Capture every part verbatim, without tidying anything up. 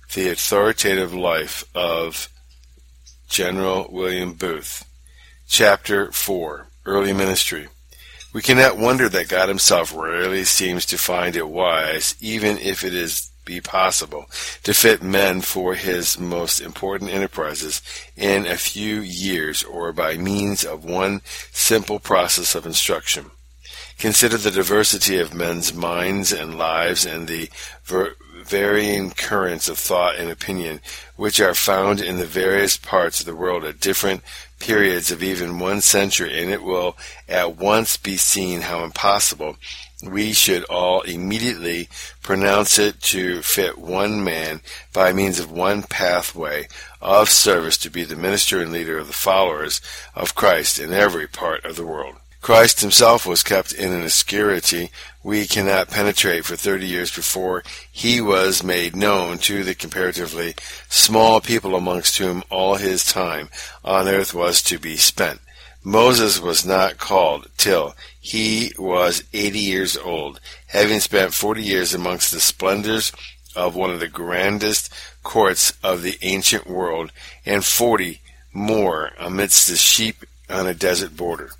The Authoritative Life of General William Booth. Chapter four. Early Ministry. We cannot wonder that God himself rarely seems to find it wise, even if it is be possible, to fit men for his most important enterprises in a few years or by means of one simple process of instruction. Consider the diversity of men's minds and lives and the ver- varying currents of thought and opinion which are found in the various parts of the world at different periods of even one century, and it will at once be seen how impossible we should all immediately pronounce it to fit one man by means of one pathway of service to be the minister and leader of the followers of Christ in every part of the world. Christ himself was kept in an obscurity we cannot penetrate for thirty years before he was made known to the comparatively small people amongst whom all his time on earth was to be spent. Moses was not called till he was eighty years old, having spent forty years amongst the splendors of one of the grandest courts of the ancient world, and forty more amidst the sheep on a desert border.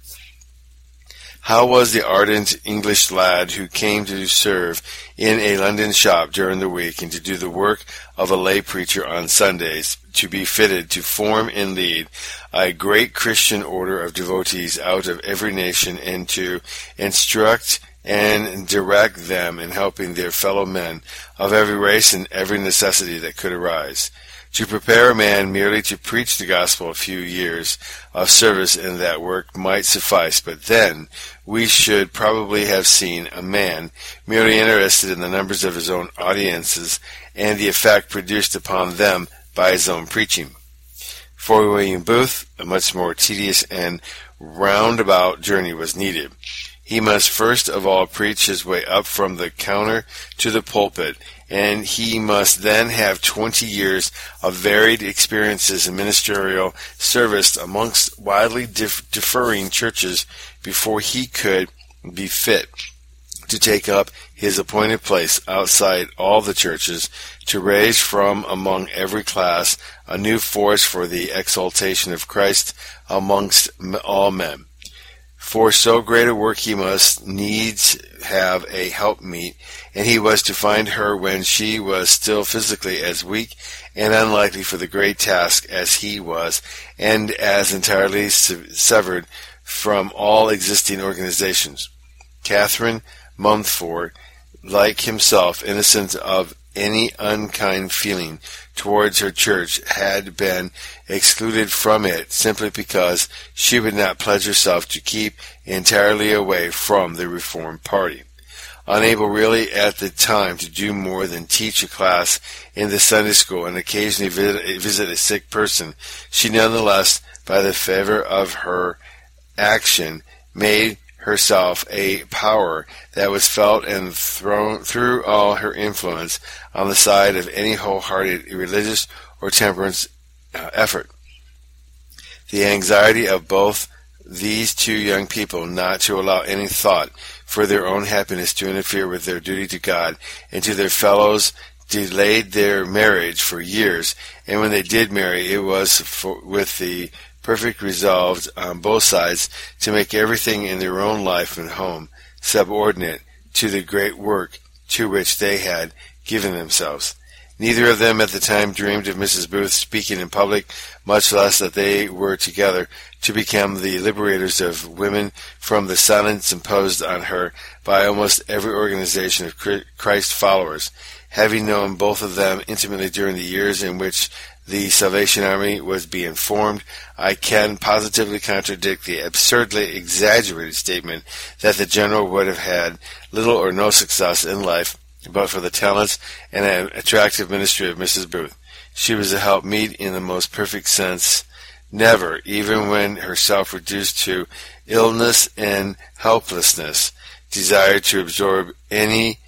How was the ardent English lad who came to serve in a London shop during the week and to do the work of a lay preacher on Sundays to be fitted to form and lead a great Christian order of devotees out of every nation and to instruct and direct them in helping their fellow men of every race and every necessity that could arise? To prepare a man merely to preach the gospel a few years of service in that work might suffice, but then we should probably have seen a man merely interested in the numbers of his own audiences and the effect produced upon them by his own preaching. For William Booth, a much more tedious and roundabout journey was needed. He must first of all preach his way up from the counter to the pulpit, and he must then have twenty years of varied experiences in ministerial service amongst widely dif- differing churches before he could be fit to take up his appointed place outside all the churches, to raise from among every class a new force for the exaltation of Christ amongst all men. For so great a work he must needs have a helpmeet, and he was to find her when she was still physically as weak and unlikely for the great task as he was, and as entirely severed from all existing organizations. Catherine Mumford, like himself, innocent of any unkind feeling towards her church, had been excluded from it simply because she would not pledge herself to keep entirely away from the Reformed party. Unable really at the time to do more than teach a class in the Sunday school and occasionally visit a sick person, she nonetheless, by the favor of her action, made herself a power that was felt and thrown through all her influence on the side of any wholehearted religious or temperance uh, effort. The anxiety of both these two young people not to allow any thought for their own happiness to interfere with their duty to God and to their fellows delayed their marriage for years, and when they did marry, it was for, with the perfect resolve on both sides to make everything in their own life and home subordinate to the great work to which they had given themselves. Neither of them at the time dreamed of Missus Booth speaking in public, much less that they were together to become the liberators of women from the silence imposed on her by almost every organization of Christ followers. Having known both of them intimately during the years in which the Salvation Army was being formed, I can positively contradict the absurdly exaggerated statement that the general would have had little or no success in life but for the talents and an attractive ministry of Missus Booth. She was a helpmeet in the most perfect sense. Never, even when herself reduced to illness and helplessness, desired to absorb any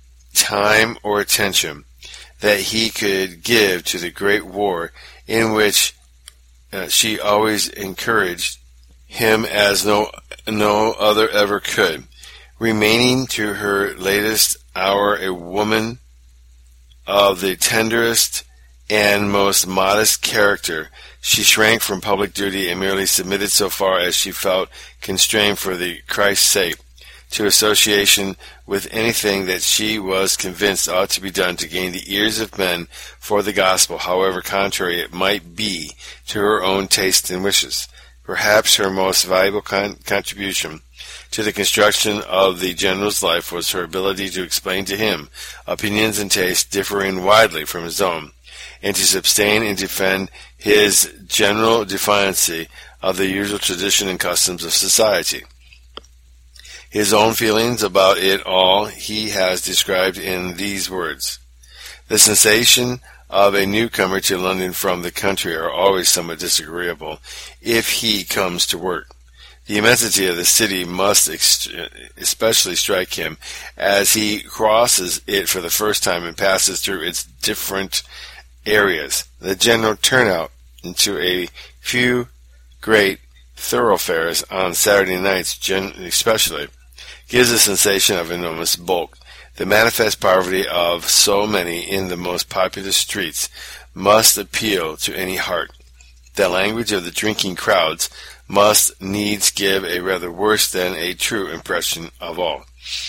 time or attention that he could give to the great war in which uh, she always encouraged him as no no other ever could, remaining to her latest hour a woman of the tenderest and most modest character. She shrank from public duty and merely submitted so far as she felt constrained for the Christ's sake to association with anything that she was convinced ought to be done to gain the ears of men for the gospel, however contrary it might be to her own tastes and wishes. Perhaps her most valuable con- contribution to the construction of the general's life was her ability to explain to him opinions and tastes differing widely from his own, and to sustain and defend his general defiancy of the usual tradition and customs of society. His own feelings about it all he has described in these words: "The sensation of a newcomer to London from the country are always somewhat disagreeable if he comes to work. The immensity of the city must ex- especially strike him as he crosses it for the first time and passes through its different areas. The general turnout into a few great thoroughfares on Saturday nights gen- especially gives a sensation of enormous bulk. The manifest poverty of so many in the most populous streets must appeal to any heart. The language of the drinking crowds must needs give a rather worse than a true impression of all.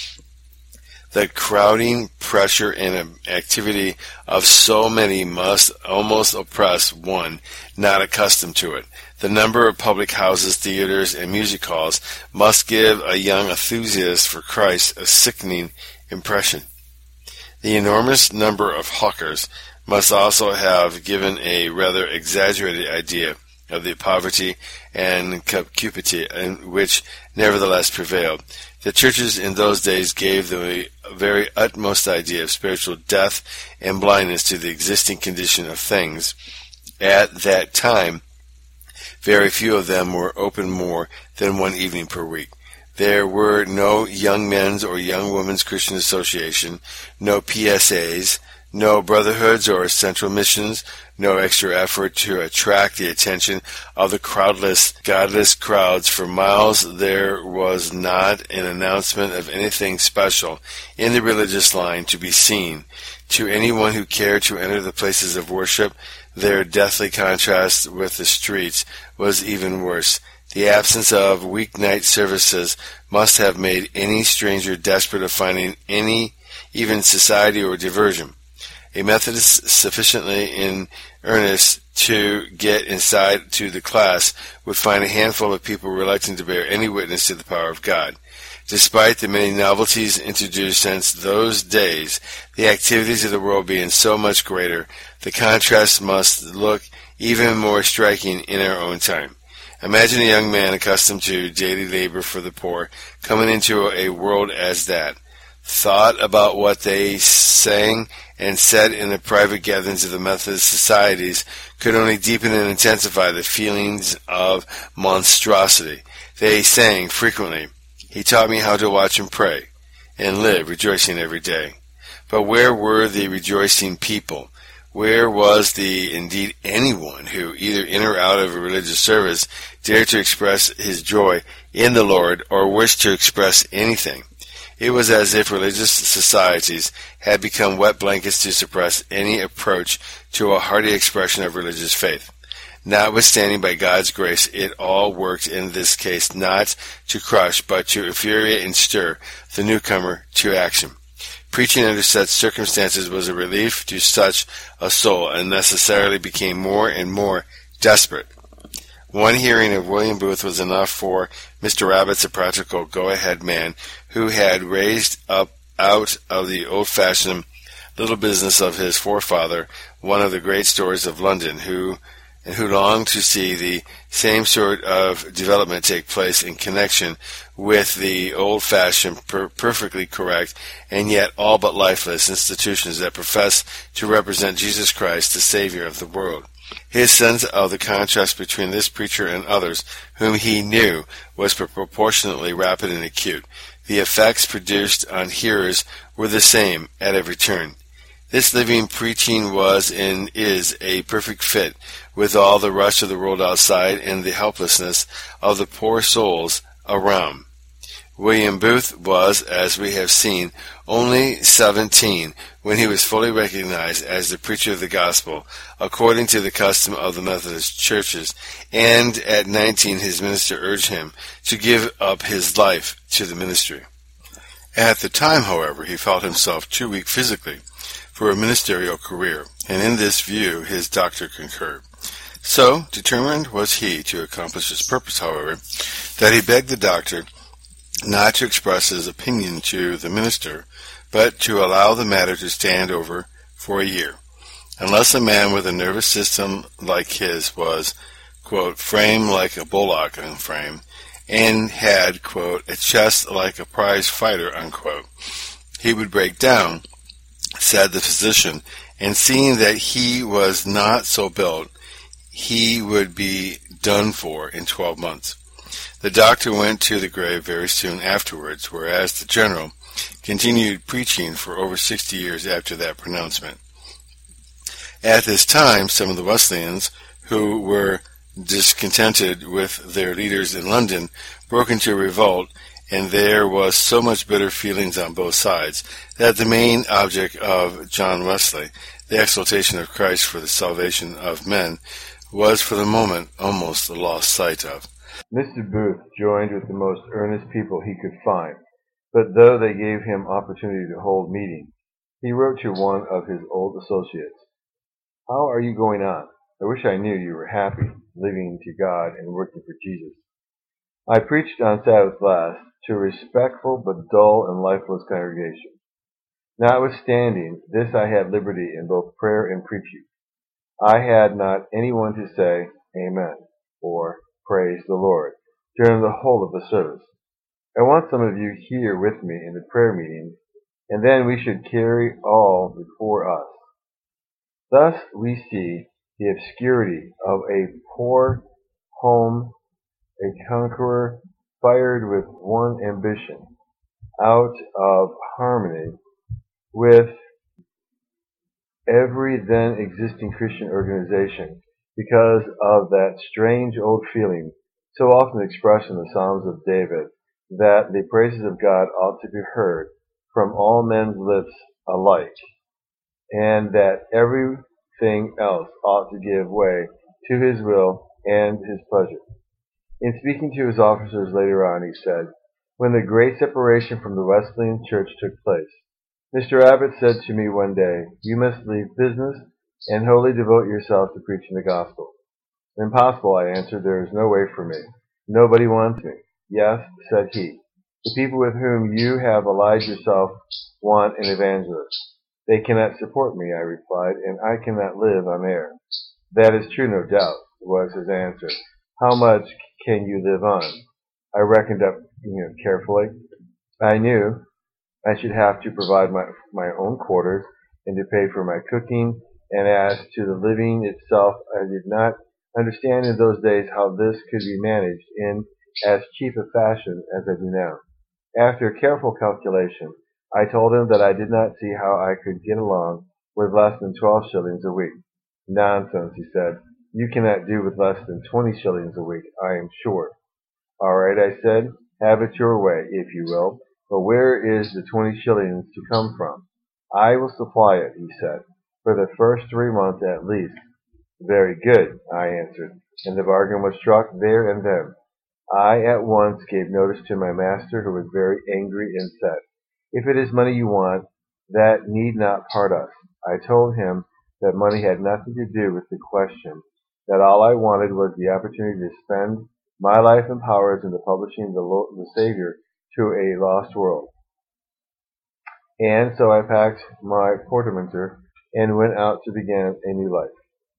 The crowding pressure and activity of so many must almost oppress one not accustomed to it. The number of public houses, theaters, and music halls must give a young enthusiast for Christ a sickening impression. The enormous number of hawkers must also have given a rather exaggerated idea of the poverty and cupidity which nevertheless prevailed. The churches in those days gave the very utmost idea of spiritual death and blindness to the existing condition of things. At that time, very few of them were open more than one evening per week. There were no Young Men's or Young Women's Christian Association, no P S As, no brotherhoods or central missions, no extra effort to attract the attention of the crowdless, godless crowds. For miles there was not an announcement of anything special in the religious line to be seen. To anyone who cared to enter the places of worship, their deathly contrast with the streets was even worse. The absence of weeknight services must have made any stranger desperate of finding any, even society or diversion. A Methodist sufficiently in earnest to get inside to the class would find a handful of people reluctant to bear any witness to the power of God. Despite the many novelties introduced since those days, the activities of the world being so much greater, the contrast must look even more striking in our own time. Imagine a young man accustomed to daily labor for the poor coming into a world as that. Thought about what they sang and said in the private gatherings of the Methodist societies could only deepen and intensify the feelings of monstrosity. They sang frequently, "He taught me how to watch and pray, and live, rejoicing every day." But where were the rejoicing people? Where was the, indeed anyone who, either in or out of a religious service, dared to express his joy in the Lord or wished to express anything? It was as if religious societies had become wet blankets to suppress any approach to a hearty expression of religious faith. Notwithstanding, by God's grace, it all worked in this case not to crush, but to infuriate and stir the newcomer to action. Preaching under such circumstances was a relief to such a soul, and necessarily became more and more desperate. One hearing of William Booth was enough for Mister Rabbit's a practical, go-ahead man who had raised up out of the old-fashioned little business of his forefather one of the great stores of London, who and who longed to see the same sort of development take place in connection with the old-fashioned, per- perfectly correct, and yet all but lifeless institutions that profess to represent Jesus Christ, the Savior of the world. His sense of the contrast between this preacher and others whom he knew was proportionately rapid and acute. The effects produced on hearers were the same at every turn. This living preaching was and is a perfect fit with all the rush of the world outside and the helplessness of the poor souls around. William Booth was, as we have seen, only seventeen when he was fully recognized as the preacher of the gospel, according to the custom of the Methodist churches, and at nineteen his minister urged him to give up his life to the ministry. At the time, however, he felt himself too weak physically for a ministerial career, and in this view his doctor concurred. So determined was he to accomplish his purpose, however, that he begged the doctor not to express his opinion to the minister, but to allow the matter to stand over for a year, unless a man with a nervous system like his was, quote, framed like a bullock frame, and had, quote, a chest like a prize fighter, unquote, he would break down, said the physician, and seeing that he was not so built, he would be done for in twelve months. The doctor went to the grave very soon afterwards, whereas the general continued preaching for over sixty years after that pronouncement. At this time, some of the Wesleyans, who were discontented with their leaders in London, broke into revolt, and there was so much bitter feelings on both sides that the main object of John Wesley, the exaltation of Christ for the salvation of men, was for the moment almost lost sight of. Mister Booth joined with the most earnest people he could find, but though they gave him opportunity to hold meetings, he wrote to one of his old associates, "How are you going on? I wish I knew you were happy, living to God and working for Jesus. I preached on Sabbath last to a respectful but dull and lifeless congregation. Notwithstanding this, I had liberty in both prayer and preaching. I had not anyone to say, Amen, or Praise the Lord, during the whole of the service. I want some of you here with me in the prayer meeting, and then we should carry all before us. Thus we see the obscurity of a poor home, a conqueror fired with one ambition, out of harmony with every then existing Christian organization, because of that strange old feeling so often expressed in the Psalms of David, that the praises of God ought to be heard from all men's lips alike, and that everything else ought to give way to his will and his pleasure. In speaking to his officers later on, he said, when the great separation from the Wesleyan Church took place, Mister Abbott said to me one day, you must leave business and wholly devote yourself to preaching the gospel. Impossible, I answered. There is no way for me. Nobody wants me. Yes, said he. The people with whom you have allied yourself want an evangelist. They cannot support me, I replied, and I cannot live on air. That is true, no doubt, was his answer. How much can you live on? I reckoned up, you know, carefully. I knew I should have to provide my, my own quarters and to pay for my cooking, and as to the living itself, I did not understand in those days how this could be managed in as cheap a fashion as I do now. After careful calculation, I told him that I did not see how I could get along with less than twelve shillings a week. Nonsense, he said. You cannot do with less than twenty shillings a week, I am sure. All right, I said, have it your way, if you will, but where is the twenty shillings to come from? I will supply it, he said, for the first three months at least. Very good, I answered, and the bargain was struck there and then. I at once gave notice to my master, who was very angry, and said, if it is money you want, that need not part us. I told him that money had nothing to do with the question, that all I wanted was the opportunity to spend my life and powers in the publishing the, Lord, the Savior to a lost world. And so I packed my portmanteau and went out to begin a new life.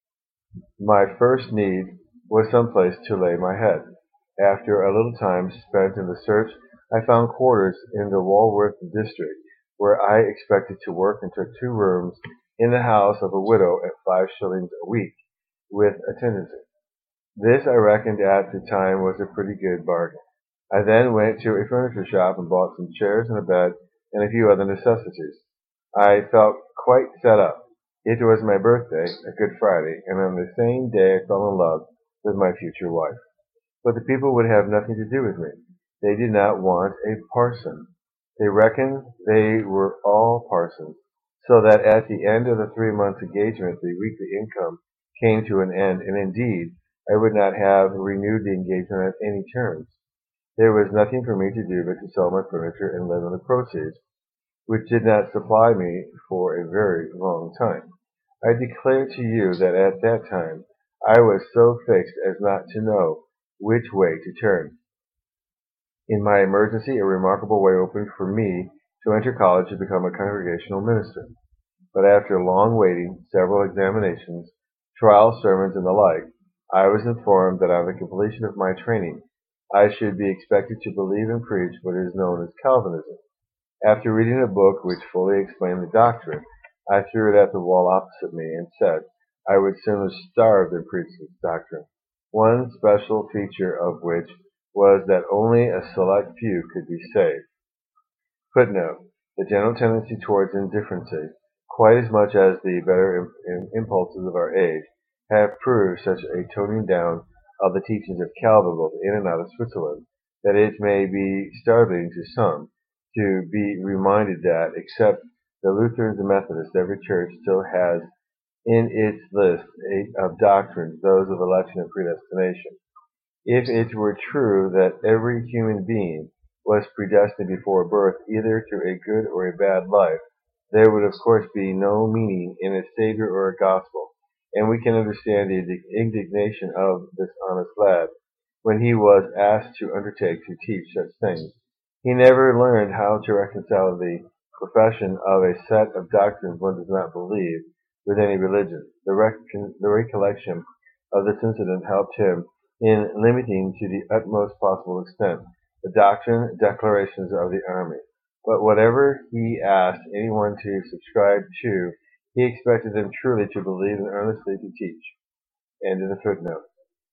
My first need was some place to lay my head. After a little time spent in the search, I found quarters in the Walworth district, where I expected to work, and took two rooms in the house of a widow at five shillings a week, with a tenancy. This I reckoned at the time was a pretty good bargain. I then went to a furniture shop and bought some chairs and a bed and a few other necessities. I felt quite set up. It was my birthday, a Good Friday, and on the same day I fell in love with my future wife. But the people would have nothing to do with me. They did not want a parson. They reckoned they were all parsons, so that at the end of the three months' engagement the weekly income came to an end, and indeed I would not have renewed the engagement on any terms. There was nothing for me to do but to sell my furniture and live on the proceeds, which did not supply me for a very long time. I declare to you that at that time I was so fixed as not to know which way to turn. In my emergency, a remarkable way opened for me to enter college and become a congregational minister. But after long waiting, several examinations, trial sermons, and the like, I was informed that on the completion of my training, I should be expected to believe and preach what is known as Calvinism. After reading a book which fully explained the doctrine, I threw it at the wall opposite me and said I would sooner starve than preach this doctrine, one special feature of which was that only a select few could be saved. Footnote: the general tendency towards indifferency, quite as much as the better impulses of our age, have proved such a toning down of the teachings of Calvin both in and out of Switzerland, that it may be startling to some to be reminded that, except the Lutherans and Methodists, every church still has in its list of doctrines those of election and predestination. If it were true that every human being was predestined before birth either to a good or a bad life, there would of course be no meaning in a Savior or a gospel, and we can understand the indignation of this honest lad when he was asked to undertake to teach such things. He never learned how to reconcile the profession of a set of doctrines one does not believe with any religion. The, recon- the recollection of this incident helped him in limiting to the utmost possible extent the doctrine declarations of the army. But whatever he asked anyone to subscribe to, he expected them truly to believe and earnestly to teach. End of the footnote.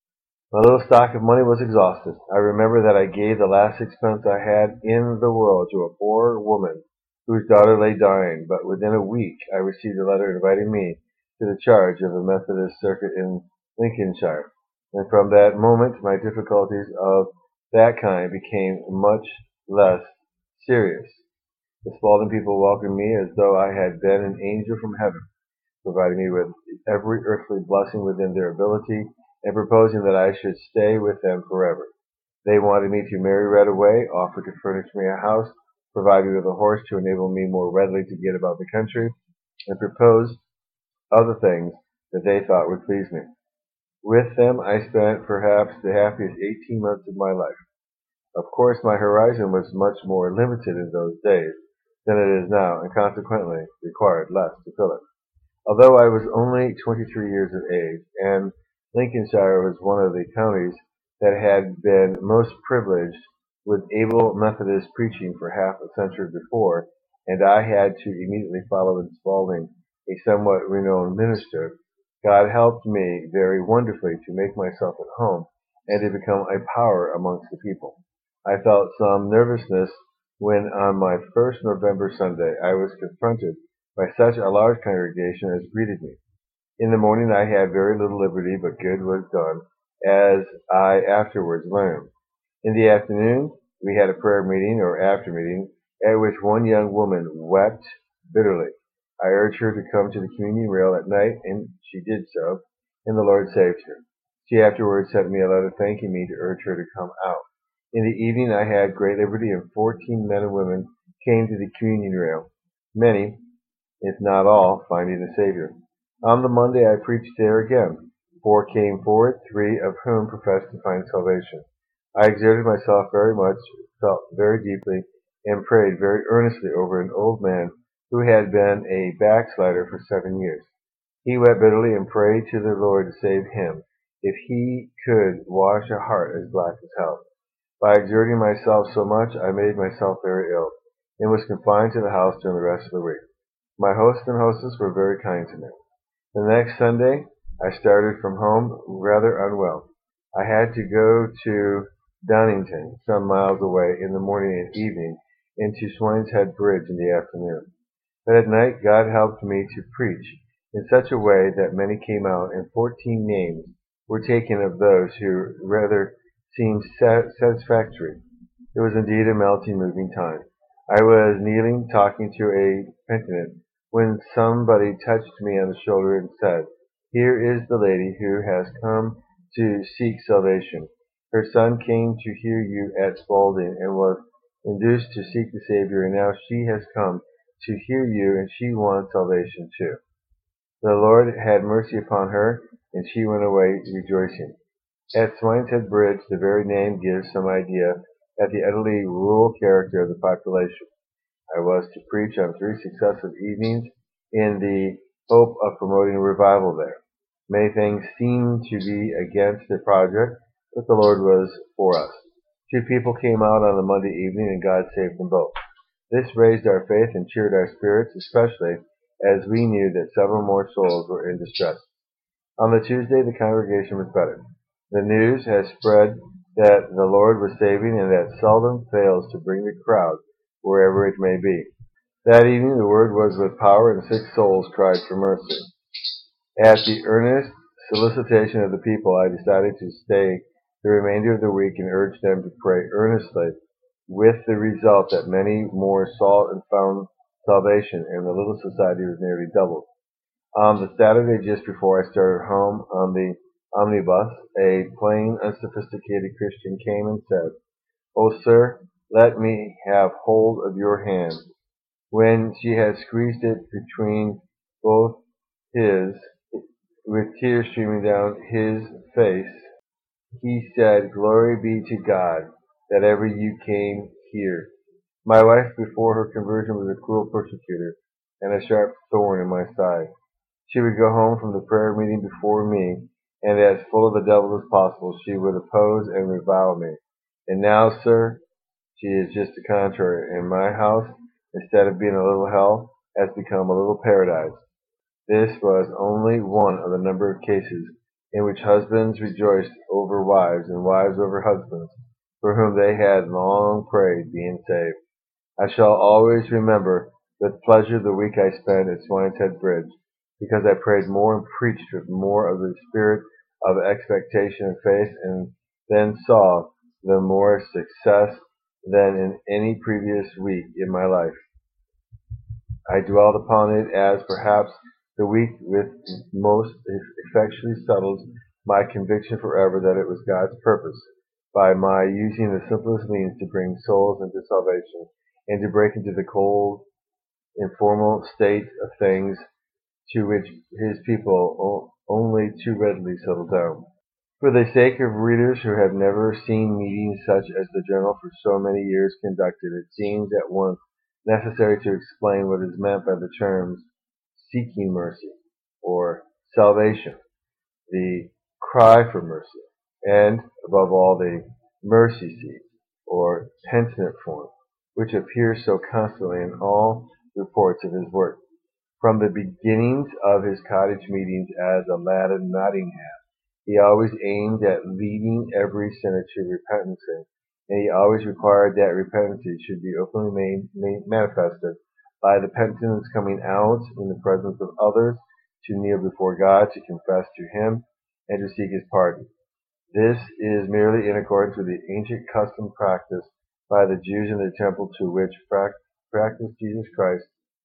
My little stock of money was exhausted. I remember that I gave the last sixpence I had in the world to a poor woman whose daughter lay dying, but within a week I received a letter inviting me to the charge of the Methodist circuit in Lincolnshire, and from that moment my difficulties of that kind became much less serious. The Spalding people welcomed me as though I had been an angel from heaven, providing me with every earthly blessing within their ability, and proposing that I should stay with them forever. They wanted me to marry right away, offered to furnish me a house, provide me with a horse to enable me more readily to get about the country, and proposed other things that they thought would please me. With them I spent perhaps the happiest eighteen months of my life. Of course, my horizon was much more limited in those days than it is now, and consequently required less to fill it. Although I was only twenty-three years of age, and Lincolnshire was one of the counties that had been most privileged with able Methodist preaching for half a century before, and I had to immediately follow in Spalding a somewhat renowned minister, God helped me very wonderfully to make myself at home and to become a power amongst the people. I felt some nervousness when on my first November Sunday I was confronted by such a large congregation as greeted me. In the morning I had very little liberty, but good was done, as I afterwards learned. In the afternoon we had a prayer meeting or after meeting, at which one young woman wept bitterly. I urged her to come to the communion rail at night, and she did so, and the Lord saved her. She afterwards sent me a letter thanking me to urge her to come out. In the evening I had great liberty, and fourteen men and women came to the communion rail, many, if not all, finding the Savior. On the Monday I preached there again. Four came forward, three of whom professed to find salvation. I exerted myself very much, felt very deeply, and prayed very earnestly over an old man who had been a backslider for seven years. He wept bitterly and prayed to the Lord to save him, if he could wash a heart as black as hell. By exerting myself so much, I made myself very ill, and was confined to the house during the rest of the week. My host and hostess were very kind to me. The next Sunday, I started from home rather unwell. I had to go to Donnington, some miles away, in the morning and evening, and to Swineshead Bridge in the afternoon. But at night God helped me to preach in such a way that many came out, and fourteen names were taken of those who rather seemed satisfactory. It was indeed a melting, moving time. I was kneeling, talking to a penitent, when somebody touched me on the shoulder and said, "Here is the lady who has come to seek salvation. Her son came to hear you at Spalding and was induced to seek the Savior, and now she has come to hear you, and she wants salvation too." The Lord had mercy upon her, and she went away rejoicing. At Swineshead Bridge, the very name gives some idea at the utterly rural character of the population. I was to preach on three successive evenings in the hope of promoting a revival there. Many things seemed to be against the project, but the Lord was for us. Two people came out on the Monday evening, and God saved them both. This raised our faith and cheered our spirits, especially as we knew that several more souls were in distress. On the Tuesday, the congregation was better. The news has spread that the Lord was saving, and that seldom fails to bring the crowd wherever it may be. That evening the word was with power, and six souls cried for mercy. At the earnest solicitation of the people, I decided to stay the remainder of the week and urge them to pray earnestly, with the result that many more sought and found salvation, and the little society was nearly doubled. On the Saturday just before I started home on the omnibus, a plain, unsophisticated Christian came and said, "Oh, sir, let me have hold of your hand." When she had squeezed it between both his, with tears streaming down his face, he said, "Glory be to God, that ever you came here." My wife before her conversion was a cruel persecutor, and a sharp thorn in my side. She would go home from the prayer meeting before me, and as full of the devil as possible, she would oppose and revile me. And now, sir, she is just the contrary, and my house, instead of being a little hell, has become a little paradise. This was only one of the number of cases in which husbands rejoiced over wives, and wives over husbands, for whom they had long prayed, being saved. I shall always remember with pleasure the week I spent at Swineshead Bridge, because I prayed more and preached with more of the spirit of expectation and faith, and then saw the more success than in any previous week in my life. I dwelt upon it as perhaps the week which most effectually settled my conviction forever that it was God's purpose, by my using the simplest means, to bring souls into salvation, and to break into the cold, informal state of things to which his people only too readily settle down. For the sake of readers who have never seen meetings such as the Journal for so many years conducted, it seems at once necessary to explain what is meant by the terms seeking mercy, or salvation, the cry for mercy, and, above all, the mercy seat, or penitent form, which appears so constantly in all reports of his work. From the beginnings of his cottage meetings as a lad of Nottingham, he always aimed at leading every sinner to repentance, and he always required that repentance should be openly made, made manifested by the penitent's coming out in the presence of others to kneel before God, to confess to him, and to seek his pardon. This is merely in accordance with the ancient custom practiced by the Jews in the temple, to which practice Jesus Christ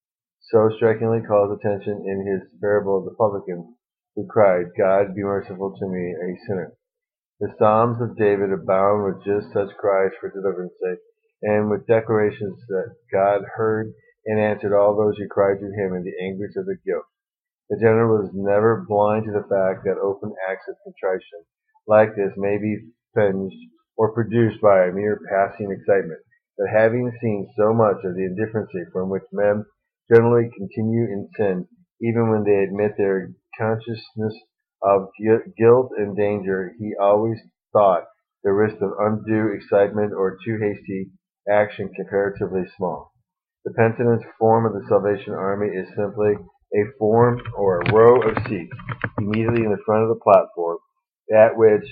so strikingly calls attention in his parable of the publican who cried, "God, be merciful to me, a sinner." The Psalms of David abound with just such cries for deliverance, and with declarations that God heard and answered all those who cried to him in the anguish of their guilt. The general was never blind to the fact that open acts of contrition like this may be finged or produced by a mere passing excitement, but having seen so much of the indifferency from which men generally continue in sin, even when they admit their consciousness of guilt and danger, he always thought the risk of undue excitement or too hasty action comparatively small. The penitent's form of the Salvation Army is simply a form or a row of seats immediately in the front of the platform, at which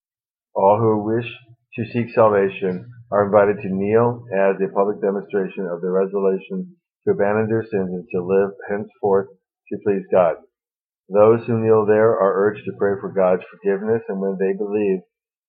all who wish to seek salvation are invited to kneel as a public demonstration of their resolution to abandon their sins and to live henceforth to please God. Those who kneel there are urged to pray for God's forgiveness, and when they believe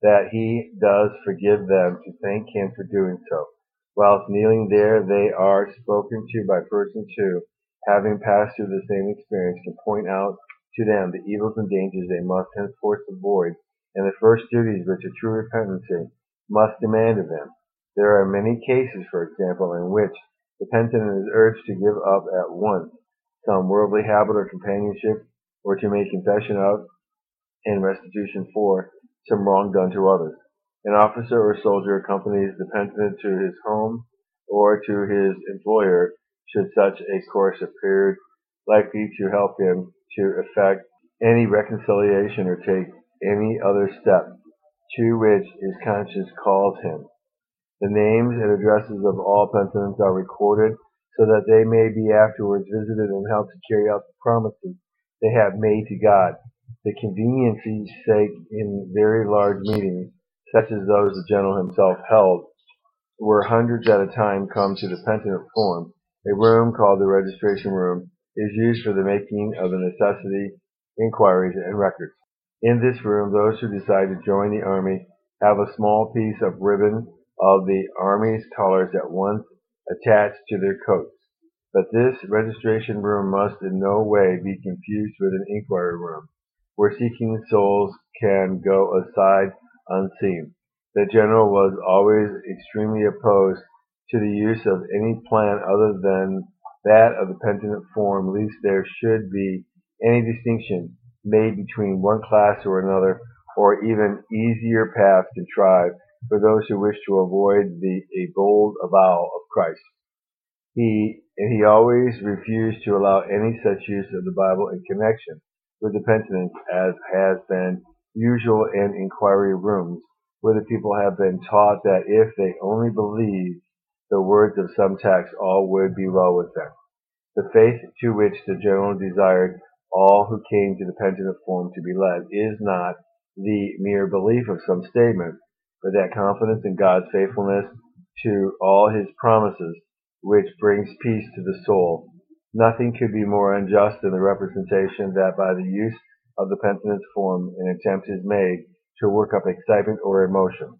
that he does forgive them, to thank him for doing so. Whilst kneeling there, they are spoken to by persons who, having passed through the same experience, can point out to them the evils and dangers they must henceforth avoid, and the first duties which a true repentancy must demand of them. There are many cases, for example, in which the penitent is urged to give up at once some worldly habit or companionship, or to make confession of and restitution for some wrong done to others. An officer or soldier accompanies the penitent to his home or to his employer, should such a course appear likely to help him to effect any reconciliation or take any other step to which his conscience calls him. The names and addresses of all penitents are recorded, so that they may be afterwards visited and helped to carry out the promises they have made to God. The convenience's sake, in very large meetings, such as those the general himself held, where hundreds at a time come to the penitent form, a room called the registration room is used for the making of the necessary inquiries and records. In this room, those who decide to join the army have a small piece of ribbon of the army's colors at once attached to their coats. But this registration room must in no way be confused with an inquiry room, where seeking souls can go aside unseen. The general was always extremely opposed to the use of any plan other than that of the penitent form, lest there should be any distinction made between one class or another, or even easier path contrived for those who wish to avoid the a bold avowal of Christ. He and he always refused to allow any such use of the Bible in connection with the penitents as has been usual in inquiry rooms, where the people have been taught that if they only believed the words of some text, all would be well with them. The faith to which the general desired all who came to the penitent form to be led is not the mere belief of some statement, but that confidence in God's faithfulness to all his promises, which brings peace to the soul. Nothing could be more unjust than the representation that by the use of the penitent's form an attempt is made to work up excitement or emotion.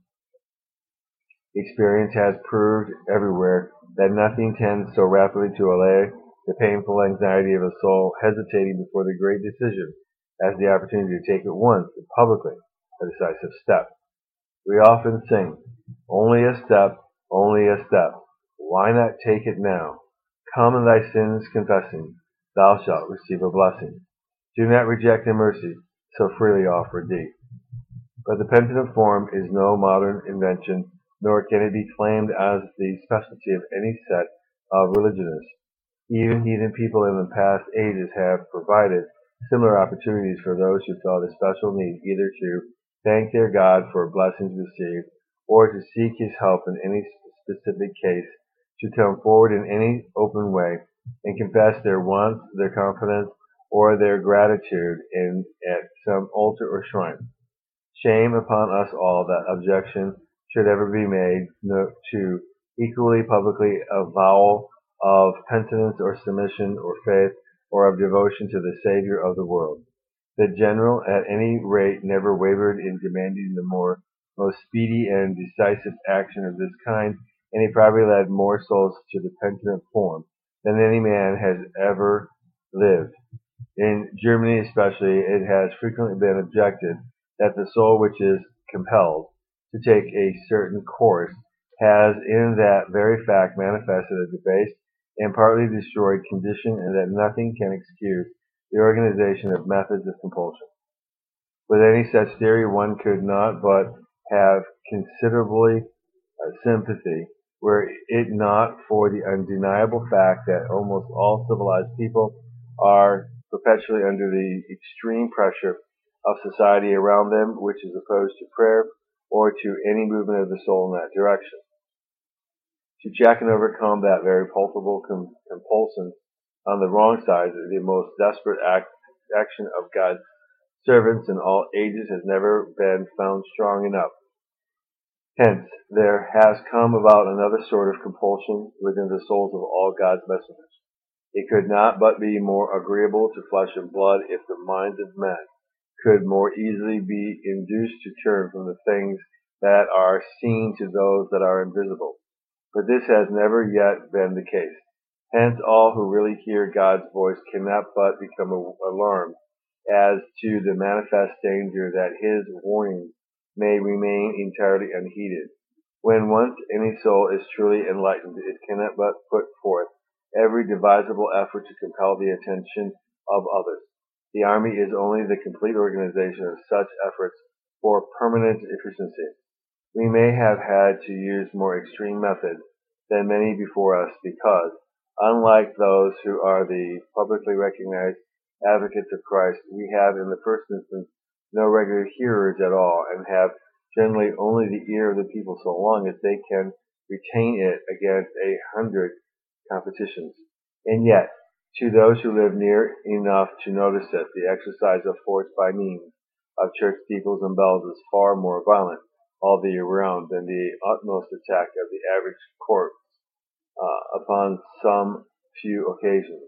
Experience has proved everywhere that nothing tends so rapidly to allay the painful anxiety of a soul hesitating before the great decision as the opportunity to take at once and publicly a decisive step. We often sing, "Only a step, only a step. Why not take it now? Come and thy sins confessing, thou shalt receive a blessing. Do not reject the mercy so freely offered thee." But the penitent form is no modern invention, nor can it be claimed as the specialty of any set of religionists. Even heathen people in the past ages have provided similar opportunities for those who felt a special need either to thank their God for blessings received, or to seek his help in any specific case, to come forward in any open way and confess their wants, their confidence, or their gratitude in at some altar or shrine. Shame upon us all that objection should ever be made no, to equally publicly avowal of penitence or submission or faith or of devotion to the Savior of the world. The general, at any rate, never wavered in demanding the more most speedy and decisive action of this kind, and he probably led more souls to the penitent form than any man has ever lived. In Germany especially, it has frequently been objected that the soul which is compelled to take a certain course has in that very fact manifested a debased and partly destroyed condition, and that nothing can excuse the organization of methods of compulsion. With any such theory, one could not but have considerably uh, sympathy, were it not for the undeniable fact that almost all civilized people are perpetually under the extreme pressure of society around them, which is opposed to prayer or to any movement of the soul in that direction. To check and overcome that very palpable com- compulsion on the wrong side, the most desperate act, action of God's servants in all ages has never been found strong enough. Hence, there has come about another sort of compulsion within the souls of all God's messengers. It could not but be more agreeable to flesh and blood if the minds of men could more easily be induced to turn from the things that are seen to those that are invisible. But this has never yet been the case. Hence, all who really hear God's voice cannot but become alarmed as to the manifest danger that his warnings may remain entirely unheeded. When once any soul is truly enlightened, it cannot but put forth every devisable effort to compel the attention of others. The army is only the complete organization of such efforts for permanent efficiency. We may have had to use more extreme methods than many before us because, unlike those who are the publicly recognized advocates of Christ, we have in the first instance no regular hearers at all, and have generally only the ear of the people so long as they can retain it against a hundred competitions. And yet, to those who live near enough to notice it, the exercise of force by means of church steeples and bells is far more violent all the year round than the utmost attack of the average corpse uh, upon some few occasions.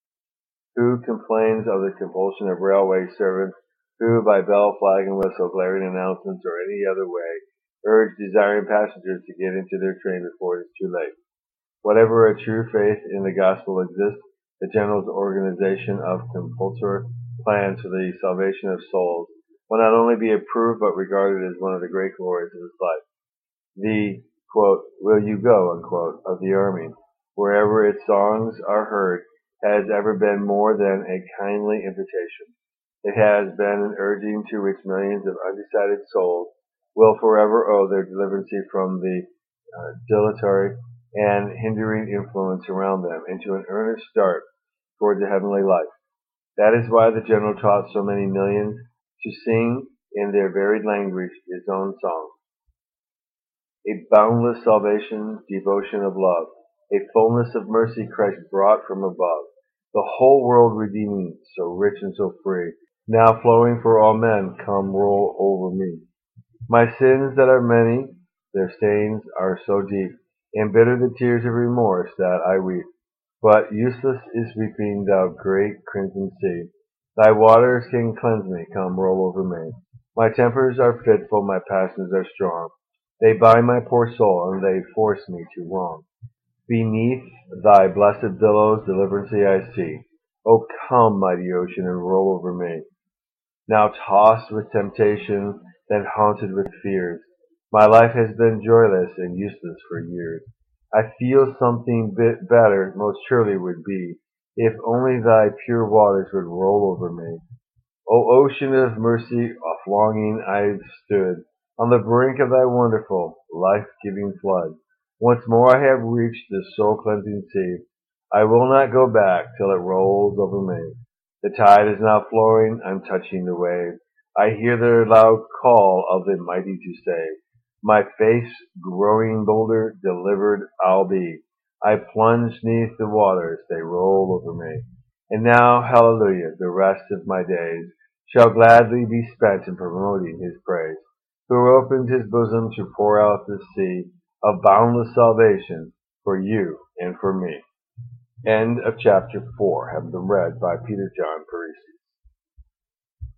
Who complains of the compulsion of railway servants who, by bell, flag, and whistle, glaring announcements, or any other way, urge desiring passengers to get into their train before it is too late? Whatever a true faith in the gospel exists, the general organization of compulsory plans for the salvation of souls will not only be approved but regarded as one of the great glories of his life. The, quote, "will you go," unquote, of the army, wherever its songs are heard, has ever been more than a kindly invitation. It has been an urging to which millions of undecided souls will forever owe their deliverance from the uh, dilatory and hindering influence around them into an earnest start towards the heavenly life. That is why the General taught so many millions to sing in their varied language his own song. A boundless salvation, devotion of love, a fullness of mercy Christ brought from above, the whole world redeeming, so rich and so free, now flowing for all men, come roll over me. My sins that are many, their stains are so deep, and bitter the tears of remorse that I weep. But useless is weeping, thou great crimson sea. Thy waters can cleanse me, come roll over me. My tempers are fitful, my passions are strong. They bind my poor soul, and they force me to wrong. Beneath thy blessed billows deliverance I see. O come, mighty ocean, and roll over me. Now tossed with temptation, then haunted with fears, my life has been joyless and useless for years. I feel something bit better most surely would be, if only thy pure waters would roll over me. O ocean of mercy, of longing I've stood, on the brink of thy wonderful, life-giving flood. Once more I have reached the soul-cleansing sea. I will not go back till it rolls over me. The tide is now flowing, I'm touching the wave. I hear the loud call of the mighty to save. My face growing bolder, delivered I'll be. I plunge neath the waters, they roll over me. And now, hallelujah, the rest of my days shall gladly be spent in promoting his praise, who opened his bosom to pour out the sea of boundless salvation for you and for me. End of chapter four, having been read by Peter John Parisi.